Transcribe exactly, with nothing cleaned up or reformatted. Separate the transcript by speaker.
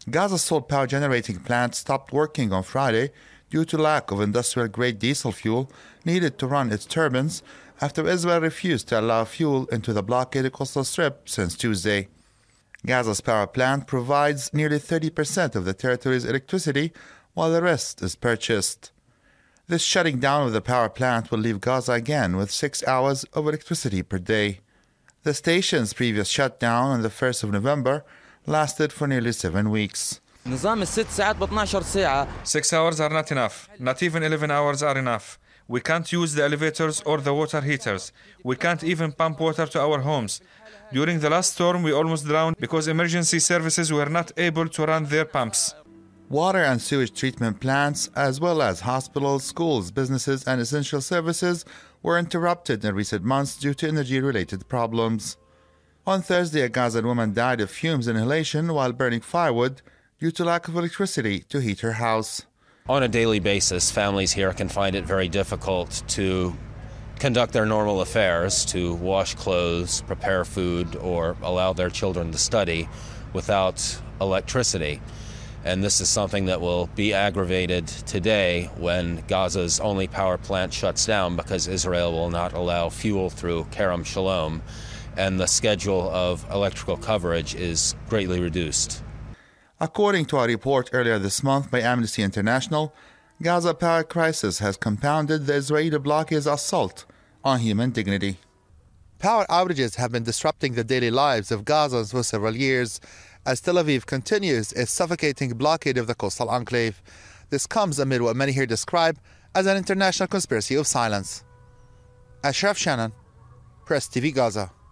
Speaker 1: Gaza's sole power generating plant stopped working on Friday due to lack of industrial-grade diesel fuel needed to run its turbines after Israel refused to allow fuel into the blockaded coastal strip since Tuesday. Gaza's power plant provides nearly thirty percent of the territory's electricity, while the rest is purchased. This shutting down of the power plant will leave Gaza again with six hours of electricity per day. The station's previous shutdown on the first of November lasted for nearly seven weeks.
Speaker 2: Six
Speaker 3: hours are not enough. Not even eleven hours are enough. We can't use the elevators or the water heaters. We can't even pump water to our homes. During the last storm, we almost drowned because emergency services were not able to run their pumps.
Speaker 1: Water and sewage treatment plants, as well as hospitals, schools, businesses, and essential services, were interrupted in recent months due to energy-related problems. On Thursday, a Gazan woman died of fumes inhalation while burning firewood due to lack of electricity to heat her house.
Speaker 4: On a daily basis, families here can find it very difficult to conduct their normal affairs, to wash clothes, prepare food, or allow their children to study without electricity. And this is something that will be aggravated today when Gaza's only power plant shuts down because Israel will not allow fuel through Kerem Shalom, and the schedule of electrical coverage is greatly reduced.
Speaker 1: According to a report earlier this month by Amnesty International, Gaza power crisis has compounded the Israeli blockade's assault on human dignity. Power outages have been disrupting the daily lives of Gazans for several years, as Tel Aviv continues its suffocating blockade of the coastal enclave. This comes amid what many here describe as an international conspiracy of silence. Ashraf Shannon, Press T V Gaza.